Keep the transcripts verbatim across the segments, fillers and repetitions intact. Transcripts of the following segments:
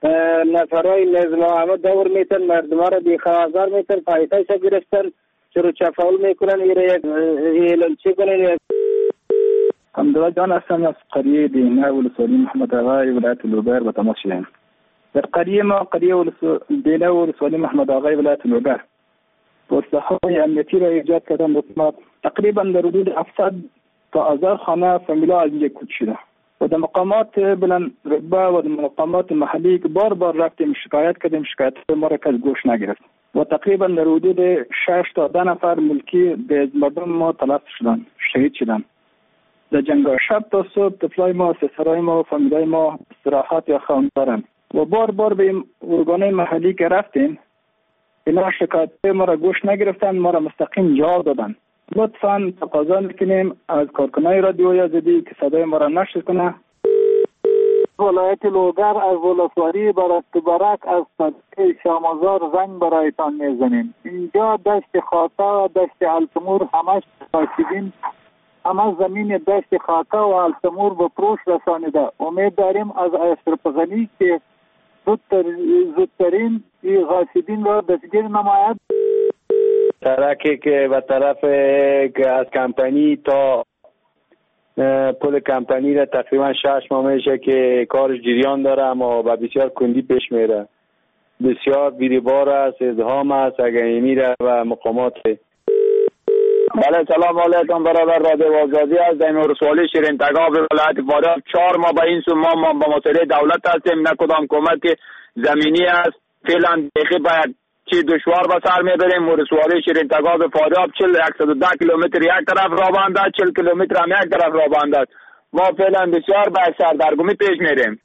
نفرای نظم همه دور میتن، مردم را بیخوازار میتن، پایتایش گرفتن، چرا چفاول میکنن، ایلان چی کنن. حمدالله جان هستم از قریه دینه ولسوالی محمد آقای ولایت لوبر و تماس شدیم. در قریه ما قریه دینه ولسوالی محمد آقای ولایت لوبر پست‌های امنیتی را ایجاد کردن. تقریبا در حدود هفتصد تا هزار خانه فامیلا از اینجا کوچ شده و در مقامات بلند رتبه و در مقامات محلی که بار بار رفتیم شکایت کردیم، شکایت ما را کس گوش نگرفت و تقریبا در حدود شش تا ده نفر ملکی به مردم ما تلف شدن، شهید شدن. در جنگ شب تا صبح طفلای ما، سسرای ما و فامیلای ما استراحت یا خواب دارن و بار بار به ارگانهای محلی که رفتیم اینا شکایت ما را گوش نگرفتن، ما را مستقیم جواب دادن. لطفاً تقاضا میکنیم از کارکنای رادیوی آزادی که صدای ما را نشر کنه. ولایت لوگر از ولسوالی برک برک از صدقه شامازار زنگ برایتان میزنیم. اینجا دشت خاطا و دشت التمور همش راشدین، همه زمین دشت خاطا و التمور به فروش رسانیده. امید داریم از اشرف غنی که زودتر زودترین غاصبین را دستگیر نماید. ترکی که به طرف که از کمپانی تا پل کمپانی را تقریبا شش ماه میشه که کارش جریان داره اما با بسیار کندی پیش میره. بسیار بیریبار است، ازدحام است، اگر میره و مقامات. بله سلام علیکم برادر رادیو آزادی از ولسوالی شیرین تگاب ولایت فاریاب. چهار ماه به این سو ما, ما به مسئله دولت هستیم، نه کدام کمک زمینی است. فعلا دقیقه باید چی دشوار به سر میبریم. ولسوالی شیرین تگاب فاریاب چهل صد و ده کیلومتر یک طرف راه بنده، چهل کیلومتر هم یک طرف راه بنده. ما فعلا بسیار به سردرگمی پیش میریم.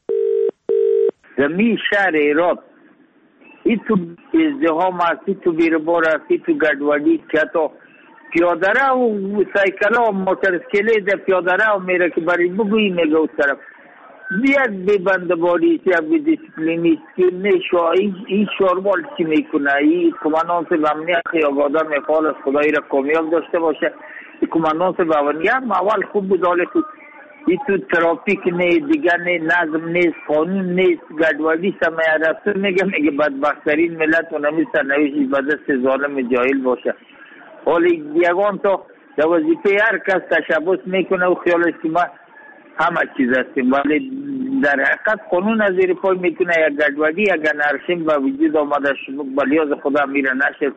زمین شهر ایران ای تو ازدحام است، ای تو بیربار است، ای تو گډوډي که تو پیادره و سایکله و موترسکله ده پیادره و میره که برای بگویی میگه اون طرف بیاد به بندباری یا به دیسپلینی که نشو این شوربال چی میکنه. این کمانانس بامنیت خیابادا میخواد از خدایی را کامیاب داشته باشه. این کمانانس بامنیت اول خوب بود، حال خود این تو ترافیک نه، دیگر نه، نظم نیست، قانون نیست، گډوډي سمیه رسول میگه میگه بدبخترین ملت و نمی سرنوشتش به دست ظالم جاهل باشه. حالی یگان تا در وظیفه هر کس تشبس میکنه و خیالش که ما همه چیز هستیم، ولی در حقیقت قانون از زیر پای میکنه. یک گډوډي اگر نرسیم به وجود آمده به لیاز خدا میره نشه.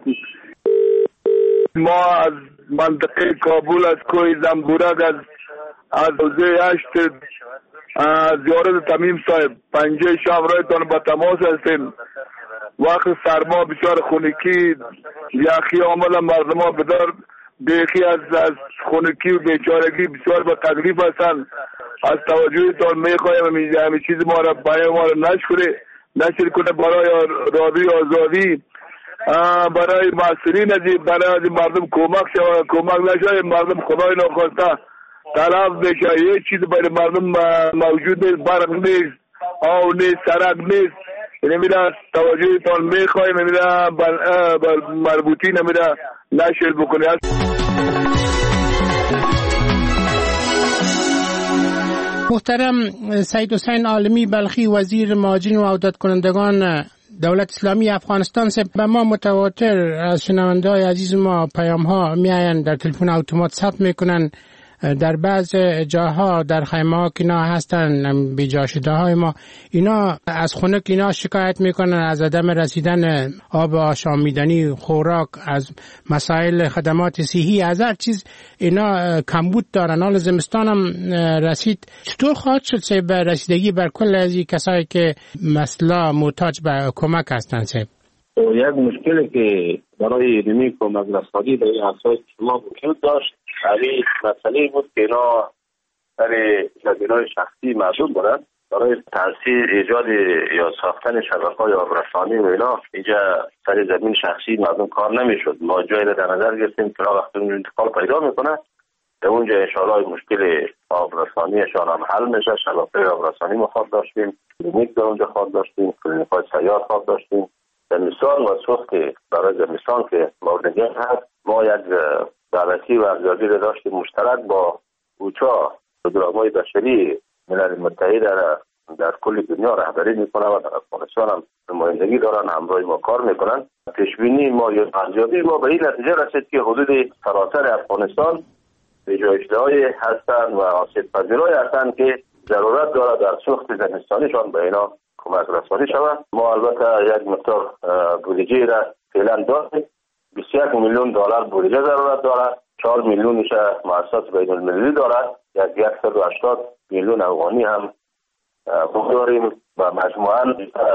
ما از منطقه کابل از کوی زنبورک از از حوزه هشت زیارت تمیم صاحب پنجه شام رایتان با تماس هستیم. وقت سرما بسیار خونکی یخی عامل مردم ها بدار بیخی از از خونکی و بیچارگی بسیار به تکلیف هستند. از توجهتان میخوایم همین چیز ما را بیان ما را نشره نشر کنه برای رادیوی آزادی، برای مسئولین برای مردم کمک شود. کمک نشه مردم خدای ناخواسته تلف بشه. یک چیز برای مردم موجود نیست، برق نیست، آب نیست، سرک نیست. نمیده توجهتان میخوایم نمیده بر مربوطی نمیده نشر بکنه. محترم سید حسین عالمی بلخی وزیر مهاجرین و عودت کنندگان دولت اسلامی افغانستان سے به ما متواتر از شنونده‌های عزیز ما پیام ها میآیند، در تلفن اتومات ثبت میکنن. در بعض جاها در خیمه ها که اینا هستن بیجا شده های ما اینا از خونه که اینا شکایت میکنن از عدم رسیدن آب آشامیدنی، خوراک، از مسائل خدمات صحی، از هر چیز اینا کمبود دارن. حال زمستان هم رسید. چطور خواهد شد سه به رسیدگی بر کل از این کسایی که مثلا محتاج به کمک هستن؟ سه یک مشکلی که برای رمی کمک رسانی به این اساس شما وجود داشت، یعنی مسئله بود که اینا در زمینهای شخصی محدود بودن. برای تأثیر ایجاد یا ساختن شبکه‌های آبرسانی و اینا اینجا سر زمین شخصی مردم کار نمیشد. ما جایی را در نظر گرفتیم که وقتی اون انتقال پیدا میکنه در اونجا انشاءالله مشکل آبرسانیشان هم حل میشه. شبکه آبرسانی ما خواب داشتیم، کلینیک در اونجا خواب داشتیم، کلینیک‌های سیار خواب داشتیم. زمستان و سوخت برای زمستان که مورد هست ما یک دعوتی و ارزیابی را داشتیم مشترک با اوچا پروگرام‌های بشری ملل متحد را در کل دنیا رهبری میکنه و در افغانستان هم نمایندگی دارن، همراه ما کار میکنن. پیشبینی ما یا ارزیابی ما به این نتیجه رسید که حدود سراسر افغانستان بی‌جایش‌های هستند و آسیب پذیرای هستند که ضرورت دارد در سوخت زمستانیشان به اینا کمک رسانی شود. ما البته یک مقدار بودجه را فعلا داریم، بیست و یک میلیون دلار بودجه ضرورت دارد، چهار میلیونش مؤسسات بین المللی دارد، یک صد و هشتاد میلیون افغانی هم داریم و مجموعاً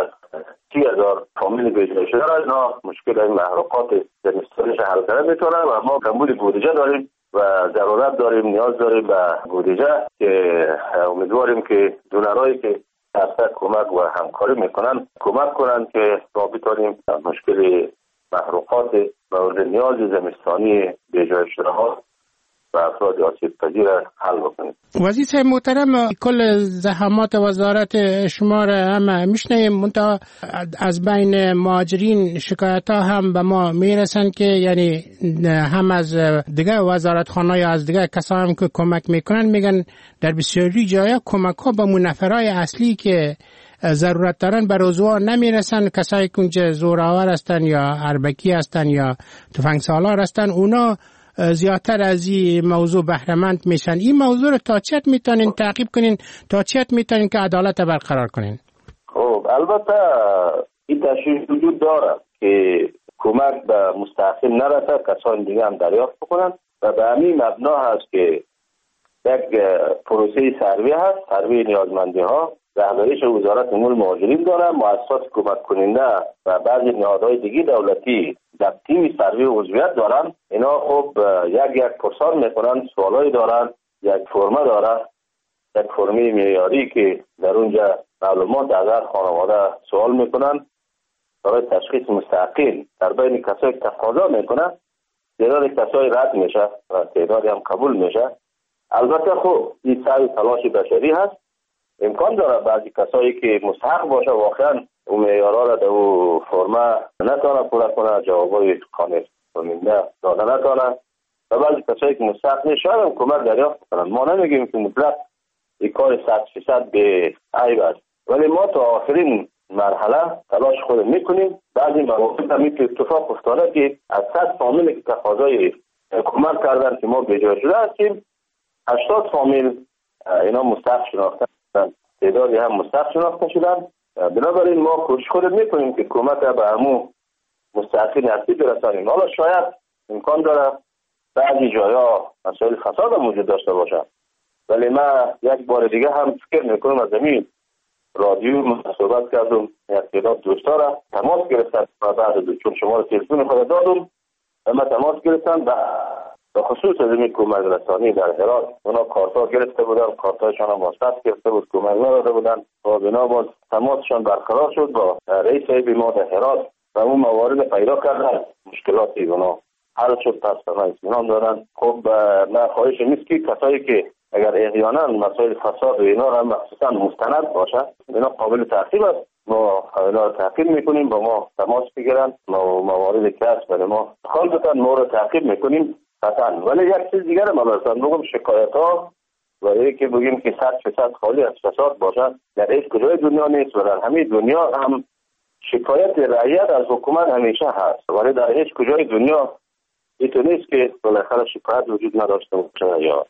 سی هزار فامیل بی‌جای شده را اینا مشکل این محروقات زمستانیش حل کرده میتونه و ما کمبود بودجه داریم و ضرورت داریم، نیاز داریم به بودجه که امیدواریم که دونرایی که دست کمک و همکاری میکنن کمک کنن که ما بتونیم مشکل محروقات مورد نیاز زمستانی بی‌جای شده ها و افراد آسیب پذیر حل بکنیم. وزیر صاحب محترم، کل زحمات وزارت شما را هم میشنیم، منتها از بین مهاجرین شکایت ها هم به ما میرسن که یعنی هم از دیگه وزارتخانه یا از دیگه کسا هم که کمک میکنن میگن در بسیاری جایا کمک ها به منفرای اصلی که ضرورت دارن به روزوار نمیرسن. کسایی که اونجا زورآور هستن یا اربکی هستن یا تفنگ سالار هستن اونا زیادتر از این موضوع بهره‌مند میشن. این موضوع رو تا چت میتونین تعقیب کنین، تا چت میتونین که عدالت برقرار کنین؟ خب البته این تشریح وجود داره که کمک به مستحق نرسه، کسان دیگه هم دریافت بکنن و به همین مبنا هست که یک پروسه سروی هست، سروی نیازمندی ها رهبریش وزارت امور مهاجرین داره، مؤسسات کمک کننده و بعضی نهادهای دیگه دولتی در تیم سروی عضویت دارن. اینا خب یک یک پرسان میکنن، سوالایی دارن، یک فرمه داره، یک فرمی معیاری که در اونجا معلومات از هر خانواده سوال میکنن برای تشخیص مستحقین. در بین کسایی که تقاضا میکنن تعداد کسایی رد میشه و تعدادی هم قبول میشه. البته خب این سعی تلاش بشری هست، امکان داره بعضی کسایی که مستحق باشه واقعا اون معیارها را در اون فرمه نتونه پورا کنه، جوابای قانع کننده داده نتونه و بعضی کسایی که مستحق نیست شاید هم کمک دریافت کنن. ما نمیگیم که مطلق این کار صد فیصد به عیب است، ولی ما تا آخرین مرحله تلاش خود میکنیم. بعضی مواقع هم که اتفاق افتاده که از صد فامیلی که تقاضای کمک کردن که ما بی‌جای شده هستیم، هشتاد فامیل اینا مستحق شناختن، تعدادی هم مستحق شناخته شدن. بنابراین ما کوشش خود میکنیم که کمک به همون مستحقین اصلی برسانیم. حالا شاید امکان داره بعضی جایا مسائل فساد هم وجود داشته باشه، ولی من یک بار دیگه هم فکر میکنم از زمین رادیو صحبت کردم، یک تعداد دوستا را تماس گرفتن و بعد چون شما تلفن خود دادم و من تماس گرفتن و به خصوص از این کمک رسانی در هرات اونا کارتا گرفته بودن، کارتایشان هم واسط گرفته بود، کمک نداده بودن و بنابراین تماسشان برقرار شد با رئیس ایبی ما در هرات و اون موارد پیدا کردن، مشکلاتی اونا حل شد، پس اونا اطمینان دارن. خب من خواهش نیست که کسایی که اگر احیانا مسائل فساد و اینا هم مخصوصا مستند باشه اینا قابل تعقیب است، ما اینا رو تعقیب میکنیم، با ما تماس بگیرن، ما موارد که هست برای ما خال بتن ما رو تعقیب میکنیم قطعا. ولی یک چیز دیگر ما برسان بگم، شکایت ها و یکی بگیم که صد فیصد خالی از فساد باشه در هیچ کجای دنیا نیست و در همه دنیا هم شکایت رعیت از حکومت همیشه هست، ولی در هیچ کجای دنیا اینطور نیست که بالاخره شکایت وجود نداشته باشه یا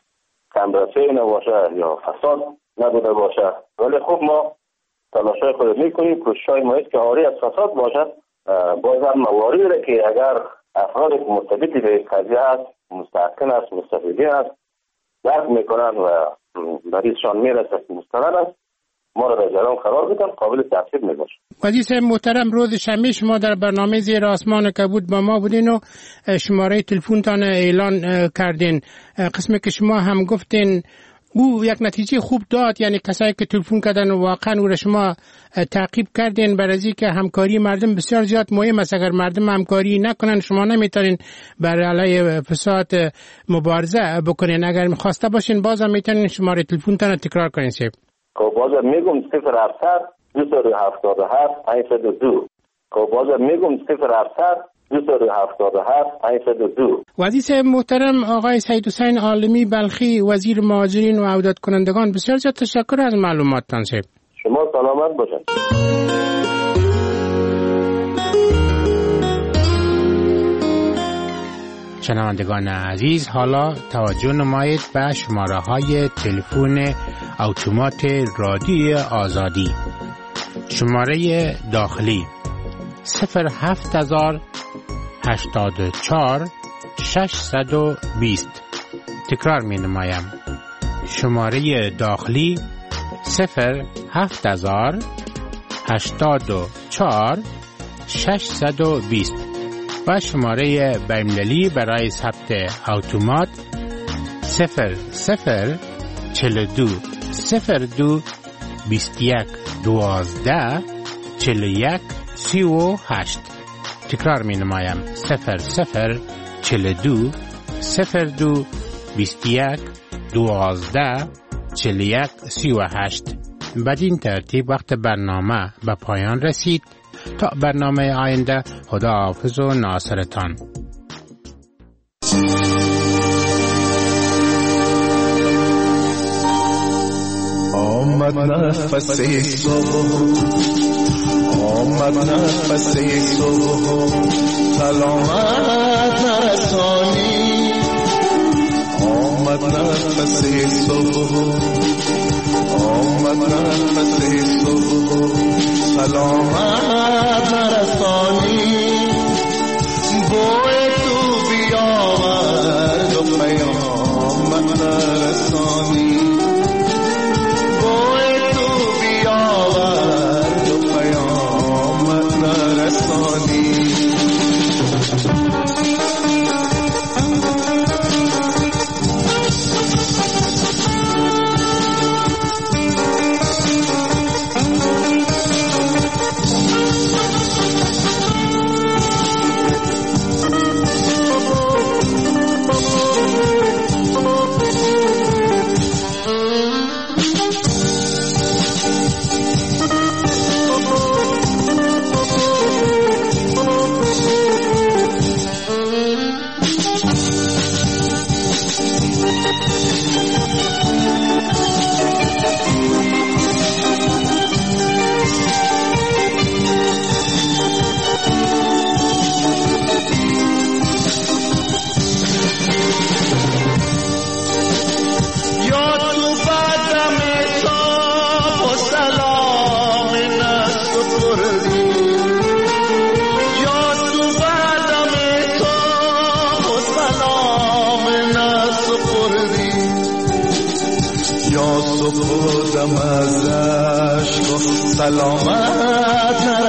کمرسه نباشه یا فساد نبوده باشه. ولی خب ما تلاشای خود میکنیم، کوششای ما است که آری از فساد باشه. باز هم مواردی را که اگر افراد که مرتبط به قضیه است، مستحقین است، مستفیدین است درک میکنن و مریضشان میرسه که مستند است، ما را در جریان قرار بدن، قابل تعقیب میباشه. وزیر صاحب محترم، روز شنبه شما در برنامه زیر آسمان کبود با ما بودین و شماره تلفنتان اعلان کردین. قسمی که شما هم گفتین او یک نتیجه خوب داد، یعنی کسایی که تلفن کردن و واقعا او را شما تعقیب کردین برای اینکه همکاری مردم بسیار زیاد مهم است. اگر مردم همکاری نکنن شما نمیتونین برای علیه فساد مبارزه بکنین. اگر میخواسته باشین بازم میتونین شماره تلفنتان تکرار کنین. صاحب خب بازم میگم صفر هفتصد دویست و هفتاد و هفت پانصد و دو. خب بازم میگم صفر هفتصد دویست و هفتاد و هفت پانصد و دو. وزیر صاحب محترم آقای سید حسین عالمی بلخی، وزیر مهاجرین و عودت کنندگان، بسیار زیاد تشکر از معلوماتتان. صاحب شما سلامت باشید. شنوندگان عزیز، حالا توجه نمایید به شماره های تلفن اتومات رادیوی آزادی. شماره داخلی صفر هفت هزار هشتاد و چهار ششصد و بیست. تکرار می نمایم. شماره داخلی صفر هفت هزار هشتاد و چهار ششصد و بیست و شماره بین‌المللی برای ثبت اتومات صفر صفر چهل و دو صفر دو بیست و یک دوازده چهل و یک سی و هشت. تکرار می نمایم. صفر صفر چهل و دو صفر دو بیست و یک دوازده چهل و یک سی و هشت. بدین ترتیب وقت برنامه به پایان رسید. تا برنامه آینده، خدا حافظ و ناصرتان. آمد نفس صبح، آمد نفس صبح، سلامت نرسانی. آمد نفس صبح، آمد نفس صبح، سلامت نرسانی. بوی تو بیاورد و پیامت نرسانی. بوی تو بیاورد و پیامت نرسانی. سلامت